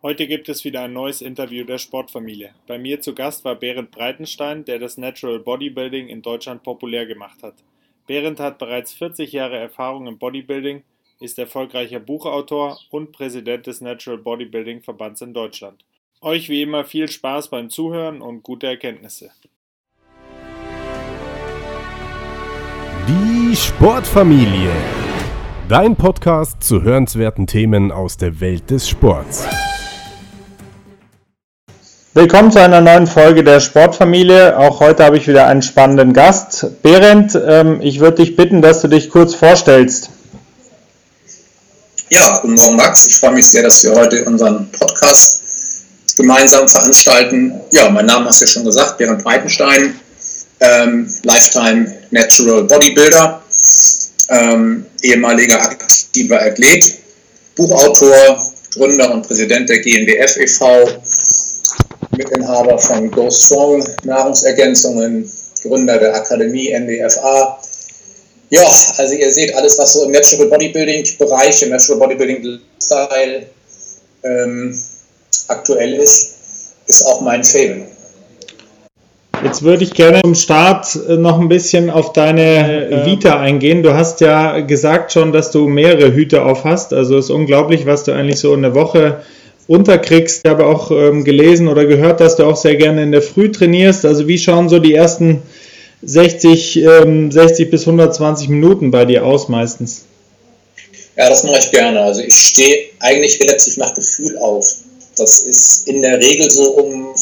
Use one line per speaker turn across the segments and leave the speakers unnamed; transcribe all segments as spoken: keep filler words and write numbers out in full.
Heute gibt es wieder ein neues Interview der Sportfamilie. Bei mir zu Gast war Berend Breitenstein, der das Natural Bodybuilding in Deutschland populär gemacht hat. Berend hat bereits vierzig Jahre Erfahrung im Bodybuilding, ist erfolgreicher Buchautor und Präsident des Natural Bodybuilding Verbands in Deutschland. Euch wie immer viel Spaß beim Zuhören und gute Erkenntnisse.
Die Sportfamilie. Dein Podcast zu hörenswerten Themen aus der Welt des Sports.
Willkommen zu einer neuen Folge der Sportfamilie. Auch heute habe ich wieder einen spannenden Gast. Berend, ähm, ich würde dich bitten, dass du dich kurz vorstellst.
Ja, guten Morgen Max. Ich freue mich sehr, dass wir heute unseren Podcast gemeinsam veranstalten. Ja, mein Name hast du ja schon gesagt, Berend Breitenstein, ähm, Lifetime Natural Bodybuilder, ähm, ehemaliger aktiver Athlet, Buchautor, Gründer und Präsident der G N W F e V, Mitinhaber von Go Strong Nahrungsergänzungen, Gründer der Akademie N W F A. Ja, also ihr seht, alles, was so im Natural Bodybuilding Bereich, im Natural Bodybuilding Style ähm, aktuell ist, ist auch mein Faible.
Jetzt würde ich gerne zum Start noch ein bisschen auf deine Vita eingehen. Du hast ja gesagt schon, dass du mehrere Hüte auf hast. Also es ist unglaublich, was du eigentlich so in der Woche unterkriegst. Ich habe auch ähm, gelesen oder gehört, dass du auch sehr gerne in der Früh trainierst. Also wie schauen so die ersten sechzig, ähm, sechzig bis hundertzwanzig Minuten bei dir aus meistens?
Ja, das mache ich gerne. Also ich stehe eigentlich relativ nach Gefühl auf. Das ist in der Regel so um,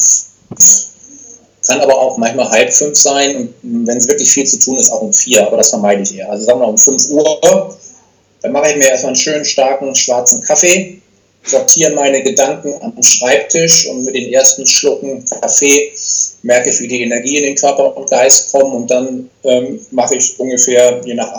kann aber auch manchmal halb fünf sein und wenn es wirklich viel zu tun ist, auch um vier, aber das vermeide ich eher. Also sagen wir um fünf Uhr, dann mache ich mir erstmal einen schönen starken schwarzen Kaffee, sortiere meine Gedanken am Schreibtisch und mit den ersten Schlucken Kaffee merke ich, wie die Energie in den Körper und Geist kommen und dann ähm, mache ich ungefähr, je nach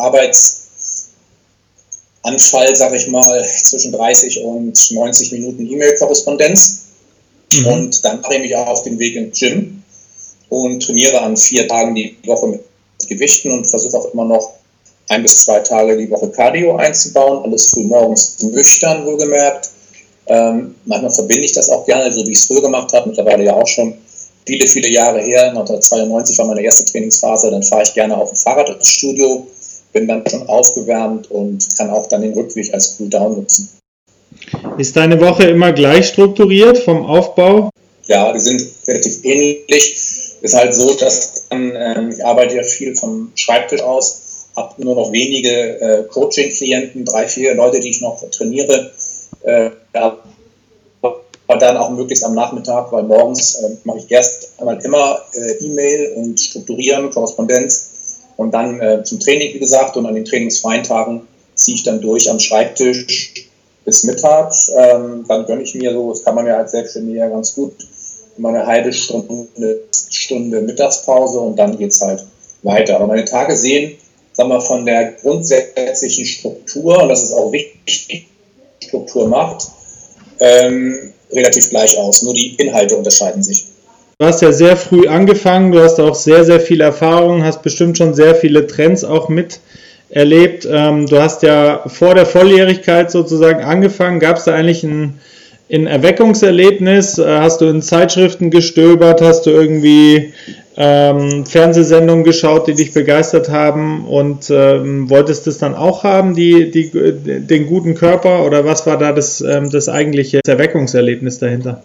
Arbeitsanfall, sage ich mal, zwischen dreißig und neunzig Minuten E-Mail-Korrespondenz mhm. und dann mache ich mich auch auf den Weg ins Gym und trainiere an vier Tagen die Woche mit Gewichten und versuche auch immer noch ein bis zwei Tage die Woche Cardio einzubauen, alles früh morgens nüchtern, wohlgemerkt. Ähm, manchmal verbinde ich das auch gerne, so wie ich es früher gemacht habe, mittlerweile ja auch schon viele, viele Jahre her, neunzehnhundertzweiundneunzig war meine erste Trainingsphase, dann fahre ich gerne auf dem Fahrrad ins Studio, bin dann schon aufgewärmt und kann auch dann den Rückweg als Cooldown nutzen.
Ist deine Woche immer gleich strukturiert vom Aufbau?
Ja, die sind relativ ähnlich. Ist halt so, dass ähm, ich arbeite ja viel vom Schreibtisch aus, habe nur noch wenige äh, Coaching-Klienten, drei, vier Leute, die ich noch trainiere. Äh, aber dann auch möglichst am Nachmittag, weil morgens äh, mache ich erst einmal immer äh, E-Mail und Strukturieren, Korrespondenz und dann äh, zum Training, wie gesagt, und an den trainingsfreien Tagen ziehe ich dann durch am Schreibtisch bis mittags. Ähm, dann gönne ich mir so, das kann man ja als Selbstständiger ganz gut, immer eine halbe Stunde, Stunde Mittagspause und dann geht es halt weiter. Aber meine Tage sehen, sagen wir, von der grundsätzlichen Struktur, und das ist auch wichtig, Struktur macht, ähm, relativ gleich aus. Nur die Inhalte unterscheiden sich.
Du hast ja sehr früh angefangen, du hast auch sehr, sehr viel Erfahrung, hast bestimmt schon sehr viele Trends auch miterlebt. Ähm, du hast ja vor der Volljährigkeit sozusagen angefangen. Gab es da eigentlich ein, ein Erweckungserlebnis? Äh, hast du in Zeitschriften gestöbert? Hast du irgendwie ähm, Fernsehsendungen geschaut, die dich begeistert haben und ähm, wolltest das dann auch haben, die, die, den guten Körper? Oder was war da das, ähm, das eigentliche Erweckungserlebnis dahinter?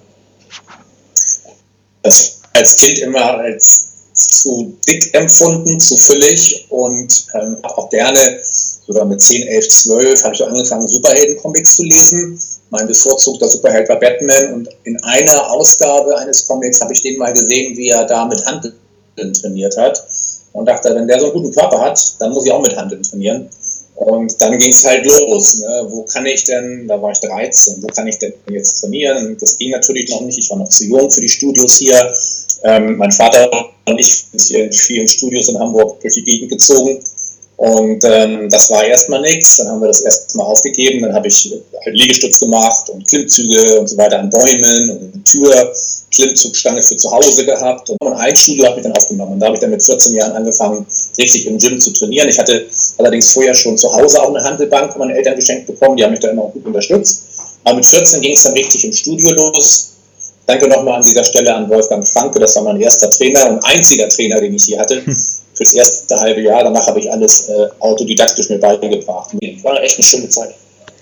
Das als Kind immer als zu dick empfunden, zu füllig und ähm, auch gerne, sogar mit zehn, elf, zwölf, habe ich angefangen, Superhelden-Comics zu lesen. Mein bevorzugter Superheld war Batman und in einer Ausgabe eines Comics habe ich den mal gesehen, wie er da mit Hanteln trainiert hat und dachte, wenn der so einen guten Körper hat, dann muss ich auch mit Hanteln trainieren. Und dann ging es halt los. Ne? Wo kann ich denn, da war ich dreizehn, wo kann ich denn jetzt trainieren? Und das ging natürlich noch nicht, ich war noch zu jung für die Studios hier. Ähm, mein Vater und ich sind hier in vielen Studios in Hamburg durch die Gegend gezogen. Und ähm, das war erstmal nichts. Dann haben wir das erstmal aufgegeben. Dann habe ich halt Liegestütz gemacht und Klimmzüge und so weiter an Bäumen und eine Tür, Klimmzugstange für zu Hause gehabt. Und ein Studio habe ich dann aufgenommen. Und da habe ich dann mit vierzehn Jahren angefangen, richtig im Gym zu trainieren. Ich hatte allerdings vorher schon zu Hause auch eine Hantelbank von meinen Eltern geschenkt bekommen. Die haben mich da immer auch gut unterstützt. Aber mit vierzehn ging es dann richtig im Studio los. Danke nochmal an dieser Stelle an Wolfgang Franke, das war mein erster Trainer und einziger Trainer, den ich hier hatte, für das erste halbe Jahr. Danach habe ich alles äh, autodidaktisch mir beigebracht. War echt eine schöne Zeit.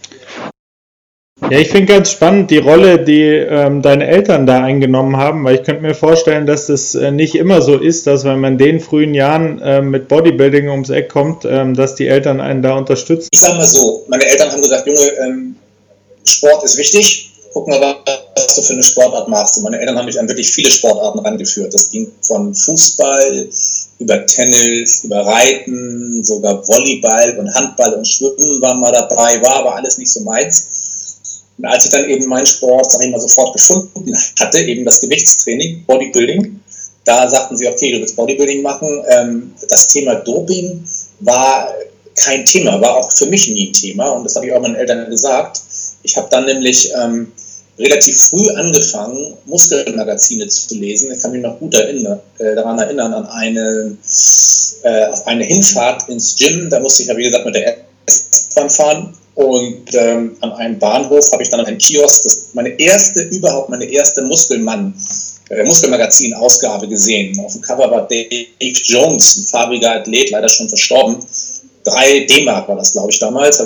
Ja, ich finde ganz spannend die Rolle, die ähm, deine Eltern da eingenommen haben, weil ich könnte mir vorstellen, dass das äh, nicht immer so ist, dass wenn man in den frühen Jahren äh, mit Bodybuilding ums Eck kommt, ähm, dass die Eltern einen da unterstützen.
Ich sage mal so, meine Eltern haben gesagt, Junge, ähm, Sport ist wichtig, guck mal, was du für eine Sportart machst. Und meine Eltern haben mich an wirklich viele Sportarten rangeführt. Das ging von Fußball über Tennis, über Reiten, sogar Volleyball und Handball und Schwimmen waren mal dabei, war aber alles nicht so meins. Und als ich dann eben meinen Sport, sag ich mal, sofort gefunden hatte, eben das Gewichtstraining, Bodybuilding, da sagten sie, okay, du willst Bodybuilding machen. Ähm, das Thema Doping war kein Thema, war auch für mich nie ein Thema. Und das habe ich auch meinen Eltern gesagt. Ich habe dann nämlich ähm, relativ früh angefangen, Muskelmagazine zu lesen. Ich kann mich noch gut erinnern, äh, daran erinnern, an eine, äh, auf eine Hinfahrt ins Gym. Da musste ich ja, wie gesagt, mit der S-Bahn fahren. Und ähm, an einem Bahnhof habe ich dann einen Kiosk, das meine erste, überhaupt meine erste Muskelmann, äh, Muskelmagazin-Ausgabe gesehen. Auf dem Cover war Dave Jones, ein farbiger Athlet, leider schon verstorben. Drei D-Mark war das, glaube ich, damals.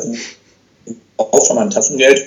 Auch von meinem Taschengeld.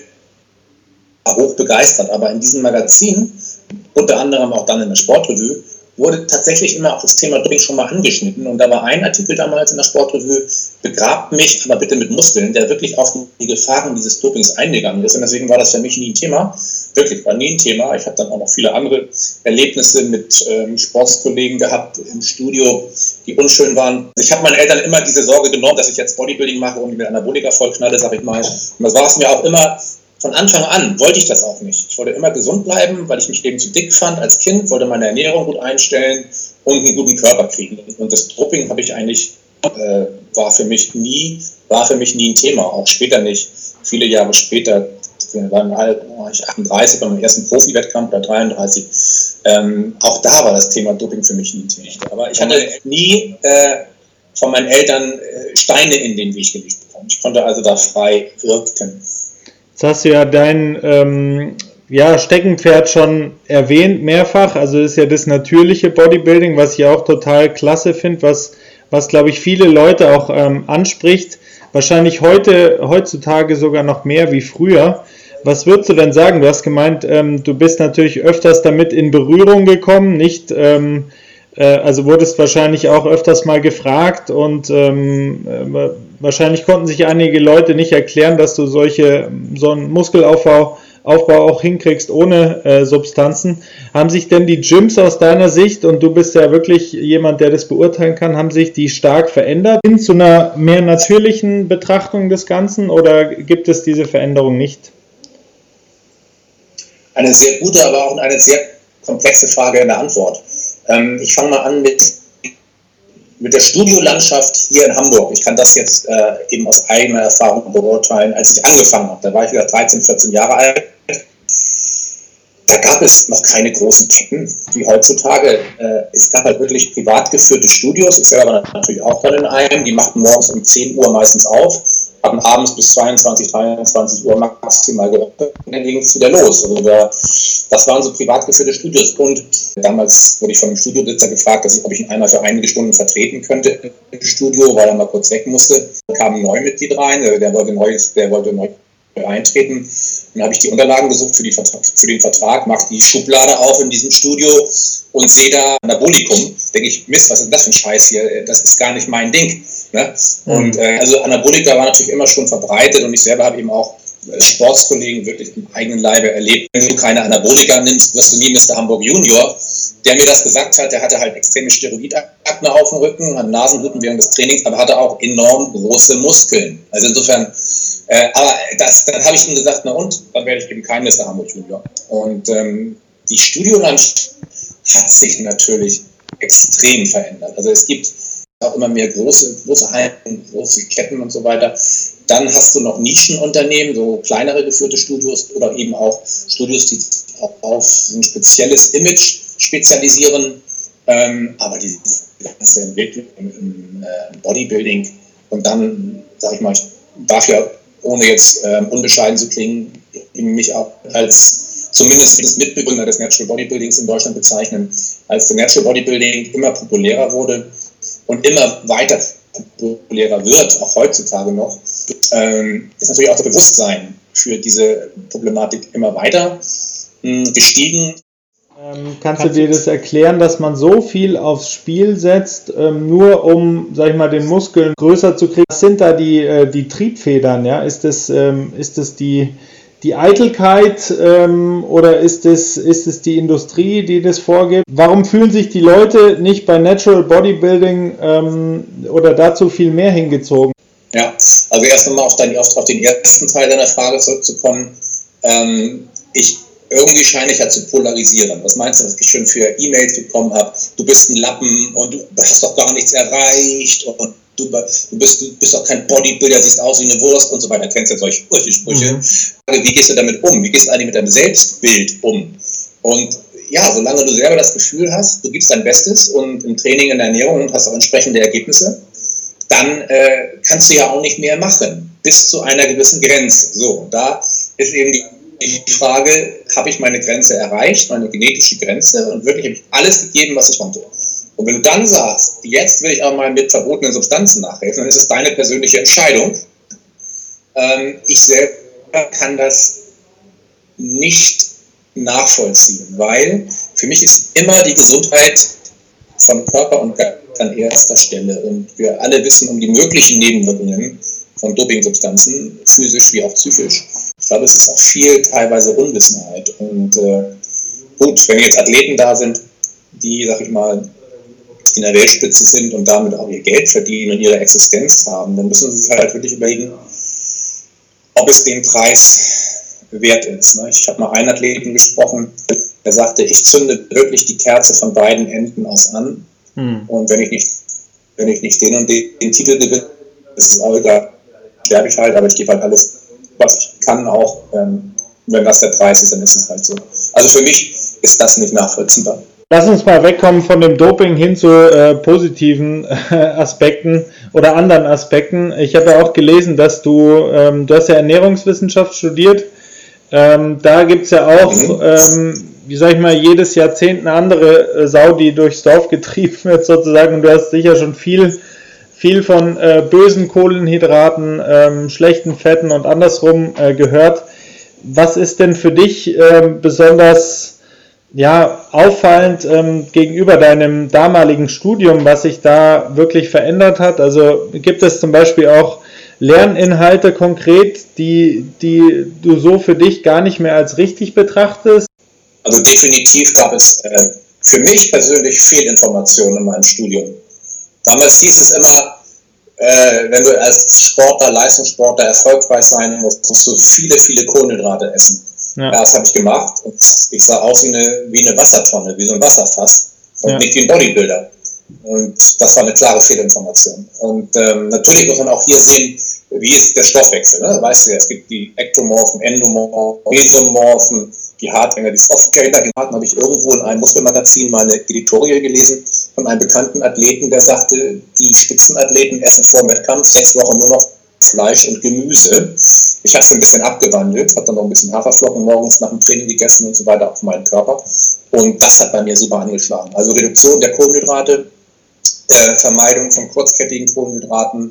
War hoch begeistert. Aber in diesem Magazin, unter anderem auch dann in der Sportrevue, wurde tatsächlich immer auch das Thema Doping schon mal angeschnitten. Und da war ein Artikel damals in der Sportrevue, begrabt mich, aber bitte mit Muskeln, der wirklich auf die Gefahren dieses Dopings eingegangen ist. Und deswegen war das für mich nie ein Thema. Wirklich, war nie ein Thema. Ich habe dann auch noch viele andere Erlebnisse mit ähm, Sportskollegen gehabt im Studio, die unschön waren. Ich habe meinen Eltern immer diese Sorge genommen, dass ich jetzt Bodybuilding mache und mit Anabolika vollknalle, sag ich mal. Und das war es mir auch immer. Von Anfang an wollte ich das auch nicht. Ich wollte immer gesund bleiben, weil ich mich eben zu dick fand als Kind, wollte meine Ernährung gut einstellen und einen guten Körper kriegen. Und das Doping habe ich eigentlich, äh, war für mich nie, war für mich nie ein Thema, auch später nicht. Viele Jahre später, waren halt, war ich achtunddreißig bei meinem ersten Profi-Wettkampf oder dreiunddreißig. Ähm, auch da war das Thema Doping für mich nie ein Thema. Aber ich hatte nie äh, von meinen Eltern äh, Steine in den Weg gelegt bekommen. Ich konnte also da frei wirken.
Jetzt hast du ja dein ähm, ja, Steckenpferd schon erwähnt, mehrfach. Also das ist ja das natürliche Bodybuilding, was ich auch total klasse finde, was, was glaube ich, viele Leute auch ähm, anspricht. Wahrscheinlich heute, heutzutage sogar noch mehr wie früher. Was würdest du denn sagen? Du hast gemeint, ähm, du bist natürlich öfters damit in Berührung gekommen, nicht... Ähm, Also wurdest wahrscheinlich auch öfters mal gefragt und ähm, äh, wahrscheinlich konnten sich einige Leute nicht erklären, dass du solche so einen Muskelaufbau Aufbau auch hinkriegst ohne äh, Substanzen. Haben sich denn die Gyms aus deiner Sicht, und du bist ja wirklich jemand, der das beurteilen kann, haben sich die stark verändert hin zu einer mehr natürlichen Betrachtung des Ganzen oder gibt es diese Veränderung nicht?
Eine sehr gute, aber auch eine sehr komplexe Frage in der Antwort. Ich fange mal an mit, mit der Studiolandschaft hier in Hamburg. Ich kann das jetzt äh, eben aus eigener Erfahrung beurteilen. Als ich angefangen habe, da war ich wieder dreizehn, vierzehn Jahre alt, da gab es noch keine großen Ketten wie heutzutage. Äh, es gab halt wirklich privat geführte Studios. Ich selber war natürlich auch dann in einem. Die machten morgens um zehn Uhr meistens auf, hatten abends bis zweiundzwanzig, dreiundzwanzig Uhr maximal geöffnet und dann ging es wieder los. Also da, das waren so privat geführte Studios. Und damals wurde ich von einem Studiobesitzer gefragt, dass ich, ob ich ihn einmal für einige Stunden vertreten könnte im Studio, weil er mal kurz weg musste. Da kam ein Neumitglied rein, der wollte neu, der wollte neu eintreten. Dann habe ich die Unterlagen gesucht für, die Vertrag, für den Vertrag, mache die Schublade auf in diesem Studio und sehe da Anabolikum. Denke ich, Mist, was ist das für ein Scheiß hier? Das ist gar nicht mein Ding. Ne? Und äh, also Anabolika war natürlich immer schon verbreitet und ich selber habe eben auch äh, Sportskollegen wirklich im eigenen Leibe erlebt. Wenn du keine Anabolika nimmst, wirst du nie Mister Hamburg Junior. Der mir das gesagt hat, der hatte halt extreme Steroidakne auf dem Rücken, hat Nasenbluten während des Trainings, aber hatte auch enorm große Muskeln. Also insofern, äh, aber das, dann habe ich ihm gesagt, na und, dann werde ich eben kein Mister Hamburg Junior. Und ähm, die Studiolandschaft hat sich natürlich extrem verändert. Also es gibt auch immer mehr große, große Hallen, große Ketten und so weiter. Dann hast du noch Nischenunternehmen, so kleinere geführte Studios oder eben auch Studios, die auf ein spezielles Image spezialisieren. Ähm, aber die ganze Entwicklung im äh, Bodybuilding und dann, sag ich mal, ich darf ja, ohne jetzt äh, unbescheiden zu klingen, mich auch als zumindest als Mitbegründer des Natural Bodybuildings in Deutschland bezeichnen, als der Natural Bodybuilding immer populärer wurde und immer weiter populärer wird, auch heutzutage noch, ähm, ist natürlich auch das Bewusstsein für diese Problematik immer weiter mh, gestiegen.
Ähm, kannst du dir das erklären, dass man so viel aufs Spiel setzt, ähm, nur um, sag ich mal, den Muskeln größer zu kriegen? Was sind da die, äh, die Triebfedern? Ja? Ist das, ähm, ist das die, die Eitelkeit ähm, oder ist es, ist es die Industrie, die das vorgibt? Warum fühlen sich die Leute nicht bei Natural Bodybuilding ähm, oder dazu viel mehr hingezogen?
Ja, also erst einmal auf, dein, auf, auf den ersten Teil deiner Frage zurückzukommen. Ähm, ich Irgendwie scheine ich ja zu polarisieren. Was meinst du, was ich schon für E-Mails bekommen habe? Du bist ein Lappen und du hast doch gar nichts erreicht und du, du, bist, du bist doch kein Bodybuilder, siehst aus wie eine Wurst und so weiter. Kennst ja solche Sprüche. Mhm. Wie gehst du damit um? Wie gehst du eigentlich mit deinem Selbstbild um? Und ja, solange du selber das Gefühl hast, du gibst dein Bestes und im Training, in der Ernährung und hast auch entsprechende Ergebnisse, dann äh, kannst du ja auch nicht mehr machen, bis zu einer gewissen Grenze. So, da ist eben die Die Frage, habe ich meine Grenze erreicht, meine genetische Grenze und wirklich habe ich alles gegeben, was ich konnte. Und wenn du dann sagst, jetzt will ich auch mal mit verbotenen Substanzen nachhelfen, dann ist es deine persönliche Entscheidung. Ähm, ich selber kann das nicht nachvollziehen, weil für mich ist immer die Gesundheit von Körper und Geist an erster Stelle. Und wir alle wissen um die möglichen Nebenwirkungen von Dopingsubstanzen, physisch wie auch psychisch. Ich glaube, es ist auch viel teilweise Unwissenheit. Und äh, gut, wenn jetzt Athleten da sind, die, sag ich mal, in der Weltspitze sind und damit auch ihr Geld verdienen und ihre Existenz haben, dann müssen sie sich halt wirklich überlegen, ob es den Preis wert ist. Ne? Ich habe mal einen Athleten gesprochen, der sagte, ich zünde wirklich die Kerze von beiden Enden aus an. Hm. Und wenn ich nicht, wenn ich nicht den und den, den Titel gewinne, ist es auch egal, sterbe ich halt, aber ich gebe halt alles, was ich kann, auch ähm, wenn das der Preis ist, dann ist es halt so. Also für mich ist das nicht nachvollziehbar.
Lass uns mal wegkommen von dem Doping hin zu äh, positiven äh, Aspekten oder anderen Aspekten. Ich habe ja auch gelesen, dass du, ähm, du hast ja Ernährungswissenschaft studiert. Ähm, da gibt es ja auch, mhm. ähm, wie sag ich mal, jedes Jahrzehnt eine andere äh, Sau, die durchs Dorf getrieben wird sozusagen. Und du hast sicher schon viel viel von äh, bösen Kohlenhydraten, ähm, schlechten Fetten und andersrum äh, gehört. Was ist denn für dich äh, besonders ja, auffallend ähm, gegenüber deinem damaligen Studium, was sich da wirklich verändert hat? Also gibt es zum Beispiel auch Lerninhalte konkret, die, die du so für dich gar nicht mehr als richtig betrachtest?
Also definitiv gab es äh, für mich persönlich Fehlinformationen in meinem Studium. Damals hieß es immer, äh, wenn du als Sportler, Leistungssportler erfolgreich sein musst, musst du viele, viele Kohlenhydrate essen. Ja, ja das habe ich gemacht und ich sah aus wie eine, wie eine Wassertonne, wie so ein Wasserfass und ja. nicht wie ein Bodybuilder. Und das war eine klare Fehlinformation. Und ähm, natürlich muss man auch hier sehen, wie ist der Stoffwechsel. Ne? Weißt du ja, es gibt die Ektomorphen, Endomorphen, Mesomorphen, die Hartgänger, die Softgänger. Die hatten, habe ich irgendwo in einem Muskelmagazin mal eine Editorial gelesen von einem bekannten Athleten, der sagte, die Spitzenathleten essen vor dem Wettkampf sechs Wochen nur noch Fleisch und Gemüse. Ich habe es ein bisschen abgewandelt, habe dann noch ein bisschen Haferflocken morgens nach dem Training gegessen und so weiter auf meinen Körper. Und das hat bei mir super angeschlagen. Also Reduktion der Kohlenhydrate, äh, Vermeidung von kurzkettigen Kohlenhydraten,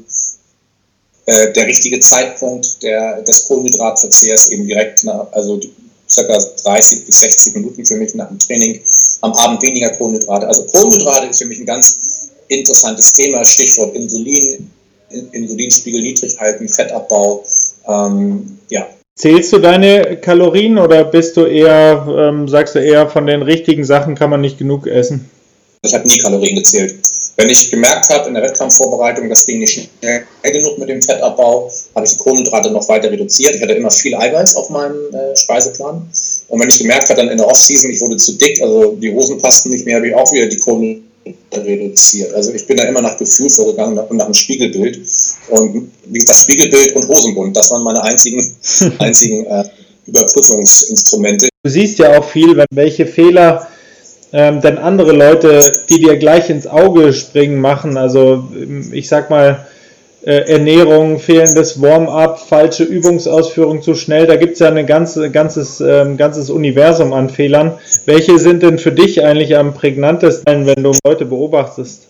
äh, der richtige Zeitpunkt der, des Kohlenhydratverzehrs eben direkt nach, also ca. dreißig bis sechzig Minuten für mich nach dem Training, am Abend weniger Kohlenhydrate. Also Kohlenhydrate ist für mich ein ganz interessantes Thema, Stichwort Insulin, Insulinspiegel niedrig halten, Fettabbau, ähm, ja.
Zählst du deine Kalorien oder bist du eher, ähm, sagst du eher, von den richtigen Sachen kann man nicht genug essen?
Ich habe nie Kalorien gezählt. Wenn ich gemerkt habe in der Wettkampfvorbereitung, das ging nicht schnell genug mit dem Fettabbau, habe ich die Kohlenhydrate noch weiter reduziert. Ich hatte immer viel Eiweiß auf meinem äh, Speiseplan. Und wenn ich gemerkt habe, dann in der Offseason, ich wurde zu dick, also die Hosen passten nicht mehr, habe ich auch wieder die Kohlenhydrate reduziert. Also ich bin da immer nach Gefühl vorgegangen und nach dem Spiegelbild. Und wie gesagt, Spiegelbild und Hosenbund, das waren meine einzigen, einzigen äh, Überprüfungsinstrumente.
Du siehst ja auch viel, wenn welche Fehler ähm, denn andere Leute, die dir gleich ins Auge springen, machen. Also ich sag mal, äh, Ernährung, fehlendes Warm-up, falsche Übungsausführung zu schnell. Da gibt es ja ein ganze, ganzes, ähm, ganzes Universum an Fehlern. Welche sind denn für dich eigentlich am prägnantesten, wenn du Leute beobachtest?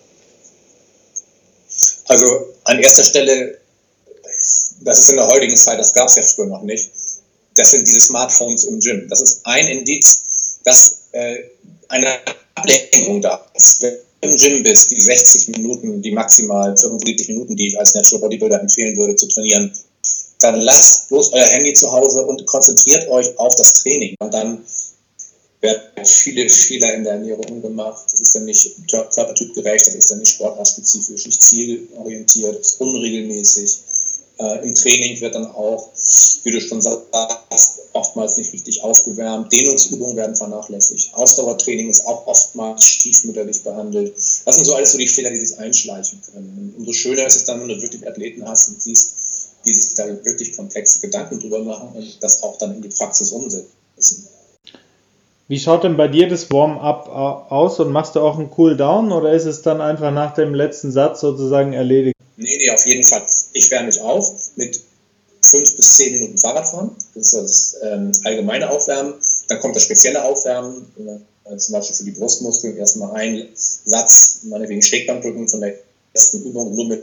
Also an erster Stelle, das ist in der heutigen Zeit, das gab es ja früher noch nicht, das sind diese Smartphones im Gym. Das ist ein Indiz, dass äh, eine Ablenkung da ist. Wenn du im Gym bist, die sechzig Minuten, die maximal fünfundsiebzig Minuten, die ich als Natural Bodybuilder empfehlen würde zu trainieren, dann lasst bloß euer Handy zu Hause und konzentriert euch auf das Training. Und dann werden viele Fehler in der Ernährung gemacht. Das ist dann nicht körpertypgerecht, das ist dann nicht sportartspezifisch, nicht zielorientiert, ist unregelmäßig. Äh, Im Training wird dann auch, wie du schon sagst, oftmals nicht richtig aufgewärmt. Dehnungsübungen werden vernachlässigt. Ausdauertraining ist auch oftmals stiefmütterlich behandelt. Das sind so alles so die Fehler, die sich einschleichen können. Und umso schöner ist es dann, wenn du wirklich Athleten hast und siehst, die sich da wirklich komplexe Gedanken drüber machen und das auch dann in die Praxis umsetzen.
Wie schaut denn bei dir das Warm-up aus und machst du auch einen Cool-Down oder ist es dann einfach nach dem letzten Satz sozusagen erledigt?
Nee, nee, auf jeden Fall. Ich wärme mich auf mit fünf bis zehn Minuten Fahrradfahren. Das ist das ähm, allgemeine Aufwärmen. Dann kommt das spezielle Aufwärmen, äh, zum Beispiel für die Brustmuskeln. Erstmal ein Satz, meinetwegen Schrägbankdrücken von der ersten Übung, nur mit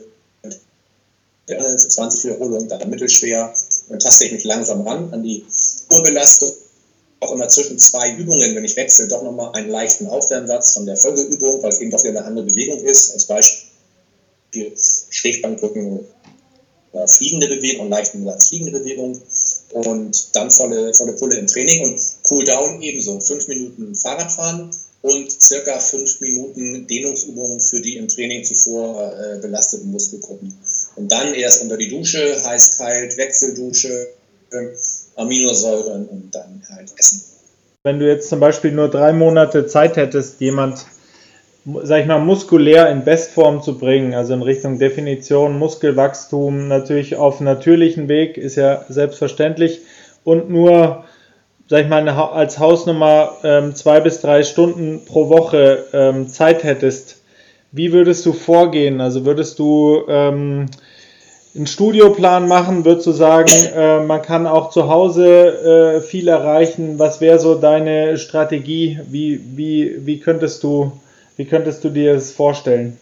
zwanzig Wiederholungen, dann mittelschwer. Dann taste ich mich langsam ran an die Urbelastung. Auch immer zwischen zwei Übungen, wenn ich wechsle, doch nochmal einen leichten Aufwärmsatz von der Folgeübung, weil es eben doch wieder eine andere Bewegung ist. Als Beispiel Schrägbankdrücken, äh, fliegende Bewegung, leichten Satz fliegende Bewegung und dann volle, volle Pulle im Training und Cooldown ebenso. Fünf Minuten Fahrradfahren und circa fünf Minuten Dehnungsübungen für die im Training zuvor äh, belasteten Muskelgruppen. Und dann erst unter die Dusche, heiß, kalt, Wechseldusche, äh, Aminosäuren und dann halt essen.
Wenn du jetzt zum Beispiel nur drei Monate Zeit hättest, jemand, sag ich mal, muskulär in Bestform zu bringen, also in Richtung Definition, Muskelwachstum, natürlich auf natürlichen Weg, ist ja selbstverständlich, und nur, sag ich mal, als Hausnummer ähm, zwei bis drei Stunden pro Woche ähm, Zeit hättest, wie würdest du vorgehen? Also würdest du ähm, einen Studioplan machen, würdest du sagen, äh, man kann auch zu Hause äh, viel erreichen. Was wäre so deine Strategie? Wie, wie, wie, könntest du, wie könntest du dir das vorstellen?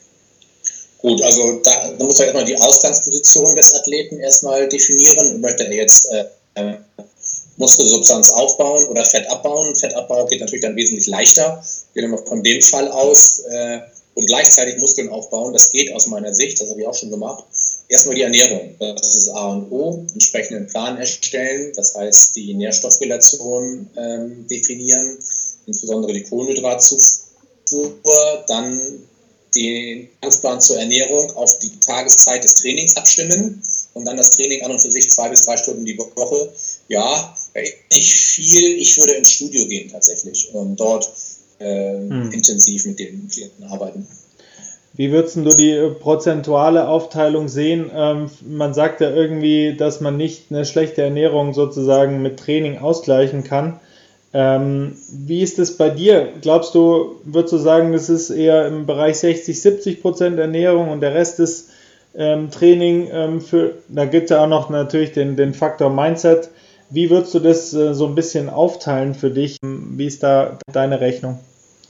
Gut, also da, da muss man erstmal die Ausgangsposition des Athleten erstmal definieren. Möchte er jetzt äh, Muskelsubstanz aufbauen oder Fett abbauen? Fettabbau geht natürlich dann wesentlich leichter. Gehen wir von dem Fall aus äh, und gleichzeitig Muskeln aufbauen. Das geht aus meiner Sicht, das habe ich auch schon gemacht. Erstmal die Ernährung, das ist A und O, entsprechenden Plan erstellen, das heißt die Nährstoffrelation ähm, definieren, insbesondere die Kohlenhydratzufuhr, dann den Tagesplan zur Ernährung auf die Tageszeit des Trainings abstimmen und dann das Training an und für sich zwei bis drei Stunden die Woche. Ja, nicht viel, ich würde ins Studio gehen tatsächlich und dort äh, hm. intensiv mit den Klienten arbeiten.
Wie würdest du die prozentuale Aufteilung sehen? Ähm, man sagt ja irgendwie, dass man nicht eine schlechte Ernährung sozusagen mit Training ausgleichen kann. Ähm, wie ist es bei dir? Glaubst du, würdest du sagen, das ist eher im Bereich sechzig, siebzig Prozent Ernährung und der Rest ist ähm, Training ähm, für, da gibt es ja auch noch natürlich den, den Faktor Mindset. Wie würdest du das äh, so ein bisschen aufteilen für dich? Wie ist da deine Rechnung?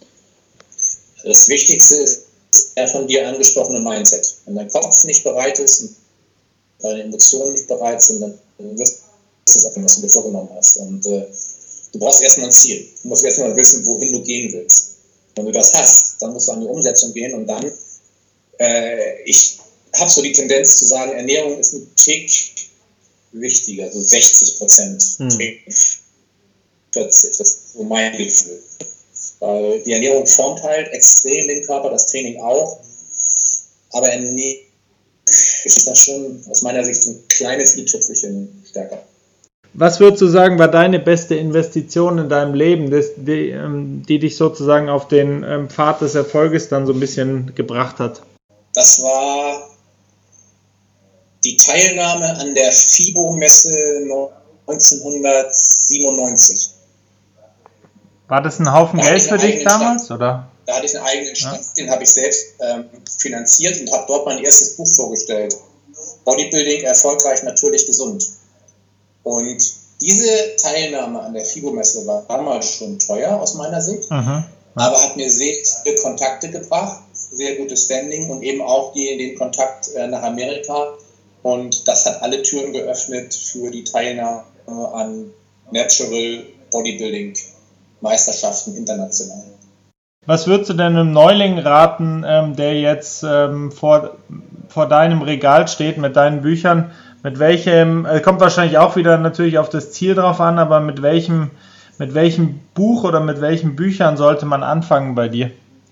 Das Wichtigste ist der von dir angesprochene Mindset. Wenn dein Kopf nicht bereit ist und deine Emotionen nicht bereit sind, dann wirst du es auch, was du dir vorgenommen hast. Und äh, du brauchst erstmal ein Ziel. Du musst erstmal wissen, wohin du gehen willst. Wenn du das hast, dann musst du an die Umsetzung gehen und dann, äh, ich habe so die Tendenz zu sagen, Ernährung ist ein Tick wichtiger, so sechzig Prozent, hm. vierzig, das ist so mein Gefühl. Weil die Ernährung formt halt extrem den Körper, das Training auch. Aber Ernährung ist das schon aus meiner Sicht so ein kleines i-Tüpfelchen stärker.
Was würdest du sagen, war deine beste Investition in deinem Leben, das, die, die dich sozusagen auf den Pfad des Erfolges dann so ein bisschen gebracht hat?
Das war die Teilnahme an der FIBO-Messe neunzehnhundertsiebenundneunzig.
War das ein Haufen Geld für dich damals?
Stand,
oder?
Da hatte ich einen eigenen Stand, ja. Den habe ich selbst ähm, finanziert und habe dort mein erstes Buch vorgestellt. Bodybuilding erfolgreich, natürlich, gesund. Und diese Teilnahme an der FIBO-Messe war damals schon teuer aus meiner Sicht, mhm. aber hat mir sehr viele Kontakte gebracht, sehr gutes Standing und eben auch die, den Kontakt nach Amerika. Und das hat alle Türen geöffnet für die Teilnahme an Natural Bodybuilding Meisterschaften international.
Was würdest du denn einem Neuling raten, ähm, der jetzt ähm, vor, vor deinem Regal steht mit deinen Büchern? Mit welchem, äh, kommt wahrscheinlich auch wieder natürlich auf das Ziel drauf an, aber mit welchem, mit welchem Buch oder mit welchen Büchern sollte man anfangen bei dir?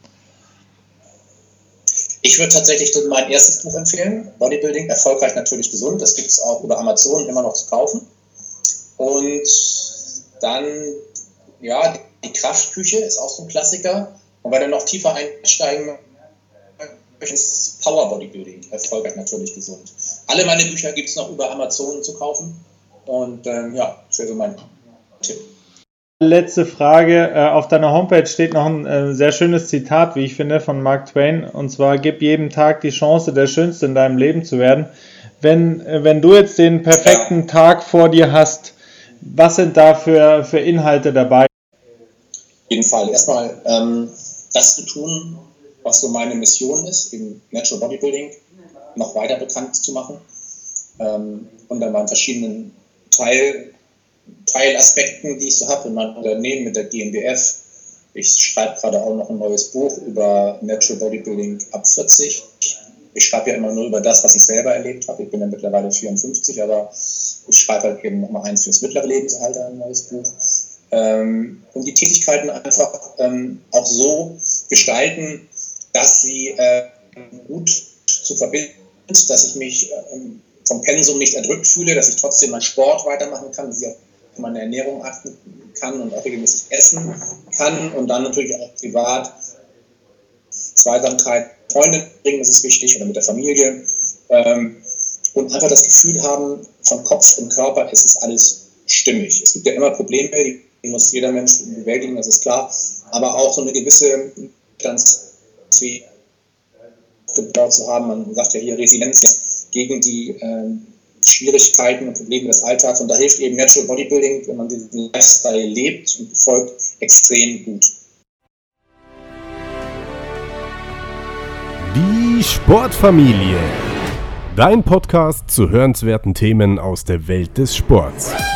Ich würde tatsächlich mein erstes Buch empfehlen, Bodybuilding, erfolgreich, natürlich, gesund. Das gibt es auch über Amazon immer noch zu kaufen. Und dann, ja, die Kraftküche ist auch so ein Klassiker. Und wenn du noch tiefer einsteigen möchtest, Power Bodybuilding, erfolgreich, natürlich, gesund. Alle meine Bücher gibt es noch über Amazon zu kaufen. Und ähm, ja, das wäre so mein Tipp.
Letzte Frage. Auf deiner Homepage steht noch ein sehr schönes Zitat, wie ich finde, von Mark Twain. Und zwar: Gib jedem Tag die Chance, der Schönste in deinem Leben zu werden. Wenn, wenn du jetzt den perfekten ja. Tag vor dir hast, was sind da für, für Inhalte dabei?
Auf jeden Fall. Erstmal ähm, das zu tun, was so meine Mission ist, im Natural Bodybuilding noch weiter bekannt zu machen. Ähm, und dann bei verschiedenen Teil, Teilaspekten, die ich so habe in meinem Unternehmen mit der G m B F. Ich schreibe gerade auch noch ein neues Buch über Natural Bodybuilding ab vierzig. Ich schreibe ja immer nur über das, was ich selber erlebt habe. Ich bin ja mittlerweile vierundfünfzig, aber ich schreibe halt eben nochmal eins fürs mittlere Lebensalter, ein neues Buch. Ähm, und die Tätigkeiten einfach ähm, auch so gestalten, dass sie äh, gut zu verbinden sind, dass ich mich ähm, vom Pensum nicht erdrückt fühle, dass ich trotzdem meinen Sport weitermachen kann, dass ich auf meine Ernährung achten kann und auch regelmäßig essen kann und dann natürlich auch privat Zweisamkeit, Freunde bringen, das ist wichtig, oder mit der Familie, ähm, und einfach das Gefühl haben, von Kopf und Körper, es ist alles stimmig. Es gibt ja immer Probleme, die muss jeder Mensch bewältigen, das ist klar, aber auch so eine gewisse Widerstandsfähigkeit gebaut zu haben. Man sagt ja hier Resilienz gegen die ähm, Schwierigkeiten und Probleme des Alltags, und da hilft eben Natural Bodybuilding, wenn man diesen Lifestyle lebt und befolgt, extrem gut.
Die Sportfamilie. Dein Podcast zu hörenswerten Themen aus der Welt des Sports.